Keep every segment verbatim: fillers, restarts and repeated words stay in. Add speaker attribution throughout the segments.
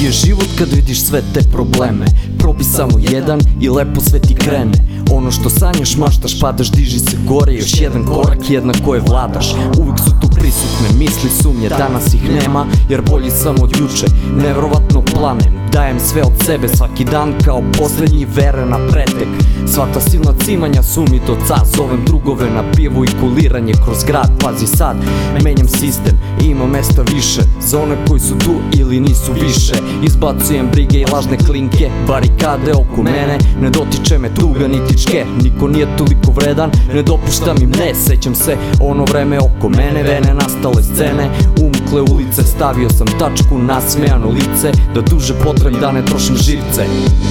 Speaker 1: ti je život kad vidiš sve te probleme? Probi samo jedan i lepo sve ti krene. Ono što sanjaš, maštaš, padaš, diži se gore. Još jedan korak, jedna koje vladaš. Uvijek su tu prisutne misli, sumnje, danas ih nema, jer bolji sam od juče. Nevjerovatno planem, dajem sve od sebe svaki dan kao posljednji, vere na pretek. Sva ta silna cimanja su mi do ca. Zovem drugove na pivu i kuliranje kroz grad. Pazi sad, menjam sistem i ima mesta više za one koji su tu ili nisu više. Izbacujem brige i lažne klinke, barikade oko mene. Ne dotiče me tuga niti čke, niko nije toliko vredan, ne dopuštam im ne. Sećam se ono vreme oko mene, vene nastale scene, umukle ulice. Stavio sam tačku na smejano lice, da duže potrebam da ne trošim živce.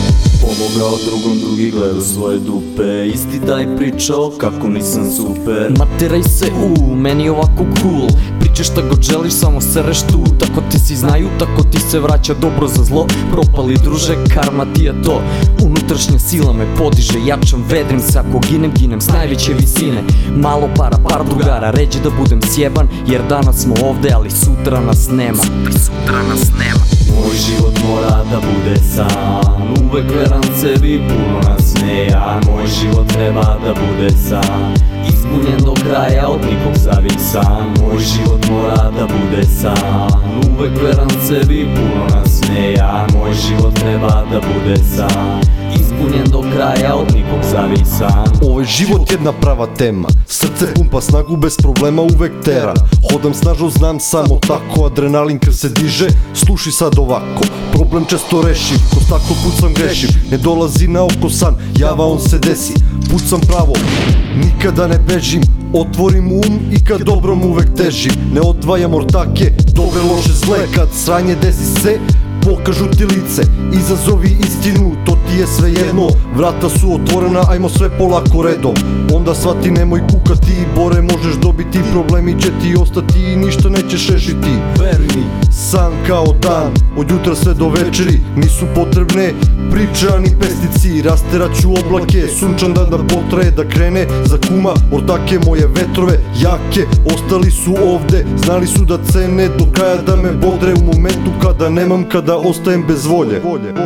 Speaker 1: Pomogao drugom, drugi gledao svoje dupe. Isti daj pričao kako nisam super. Materaj se u, meni je ovako cool. Pričaš šta god želiš, samo sereš tu. Tako ti si znaju, tako ti se vraća dobro za zlo. Propali druže, karma ti je to. Unutrašnja sila me podiže, jačam, vedrim se. Ako ginem, ginem s najveće visine. Malo para, par drugara, ređe da budem sjeban. Jer danas smo ovde, ali sutra nas nema. Sutra, sutra nas nema. Moj život mora da bude san, uvek veran sebi, puno nasmejan. Moj život treba da bude san, ispunjen do kraja, od nikog zavisan. Moj život mora da bude san, uvek veran sebi, puno nasmejan. Moj život treba da bude san, ispunjen do kraja, od nikog zavisan.
Speaker 2: Ovo je život jedna prava tema, srce pumpa snagu bez problema uvek tera. Hodam snažno, znam samo tako, adrenalin kad se diže. Sluši sad ovako, problem često rešim, ko tako pucam grešim. Ne dolazi na oko san, java on se desi. Pucam pravo, nikada ne bežim, otvorim um i kad dobrom uvek težim. Ne odvajam ortake, dobre loše zle, kad sranje desi se, pokažu ti lice, izazovi istinu, to ti je sve jedno. Vrata su otvorena, ajmo sve polako redom. Onda shvati, nemoj kukati, bore možeš dobiti. Problemi će ti ostati i ništa nećeš rešiti. Veruj mi, san kao dan, od jutra sve do večeri. Nisu potrebne priče ani pesnici, rasteraću oblake. Sunčan dan da potraje, da krene za kuma. Ortake moje vetrove, jake, ostali su ovde. Znali su da cene do kraja, da me bodre u momentu kada nemam, kada ostajem bez volje.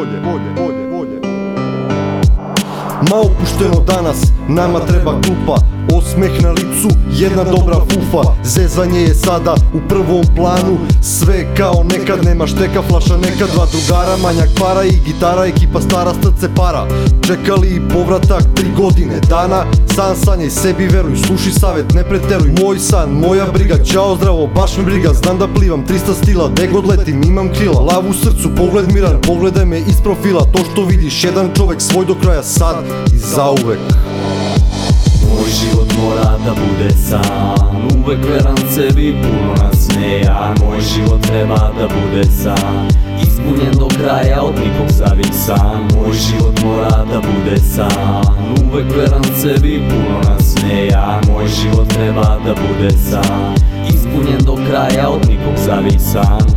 Speaker 2: Ma opušteno danas, nama treba klupa. Osmeh na licu, jedna dobra fufa. Zezanje je sada u prvom planu. Sve kao nekad, nema šteka, flaša neka. Dva drugara, manjak para i gitara. Ekipa stara, srce para. Čekali povratak tri godine dana. San sanjaj, sebi veruj, sluši savet, ne preteruj. Moj san, moja briga, ćao zdravo, baš me briga. Znam da plivam, trista stila, gde god letim, imam krila. Lav u srcu, pogled miran, pogledaj me iz profila. To što vidiš, jedan čovek, svoj do kraja, sad i zauvek.
Speaker 1: Moj život mora da bude san, uvek veran sebi, puno nasmejan. Moj život treba da bude san, ispunjen do kraja, od nikog zavisan. Moj život mora da bude san, uvek veran sebi, puno nasmejan. Moj život treba da bude san, ispunjen do kraja, od nikog zavisan.